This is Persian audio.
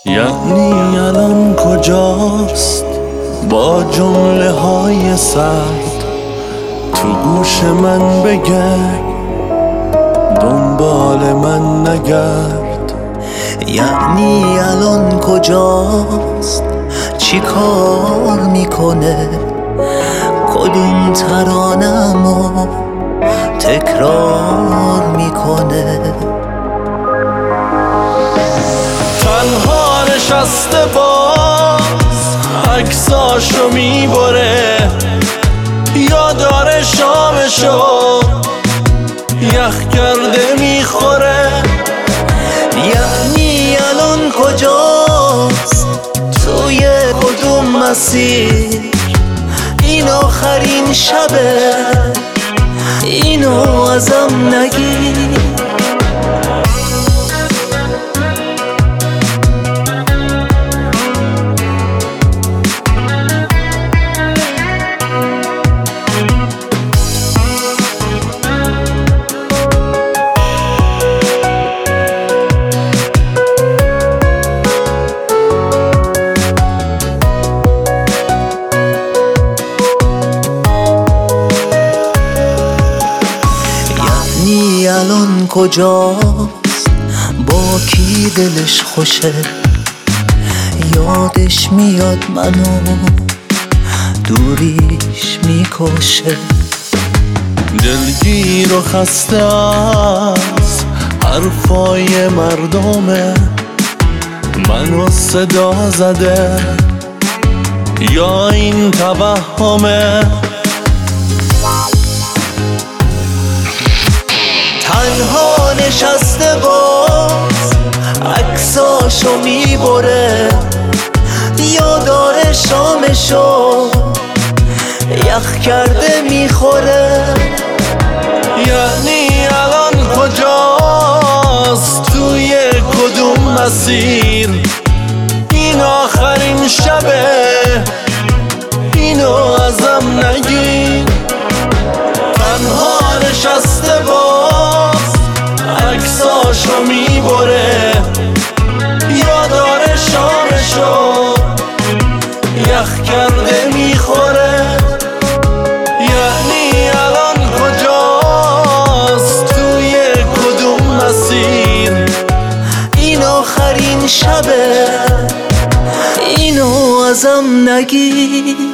یعنی الان کجاست با جمله های سرد تو گوش من بگه دنبال من نگرد. یعنی الان کجاست چی کار میکنه کدوم ترانمو تکرار میکنه. تنها نشسته باز عکساشو میبره یا داره شامشو یخ کرده میخوره. یعنی الان کجاست توی کدوم مسیر این آخرین شبه اینو ازم نگیر. یعنی الان کجاست با کی دلش خوشه یادش میاد منو دوریش میکشه. دلگیر و خسته از حرفای مردمه منو صدا زده یا این توهمه. تنها نشسته باز عکساشو میبره یا داره شامشو یخ کرده میخوره. یعنی الان کجاست توی کدوم مسیر این آخرین شبه اینو ازم نگیر. تنها نشسته باز عکساشو میبره یا داره شامشو یخ کرده میخوره. یعنی الان کجاست توی کدوم مسیر این آخرین شبه اینو ازم نگیر.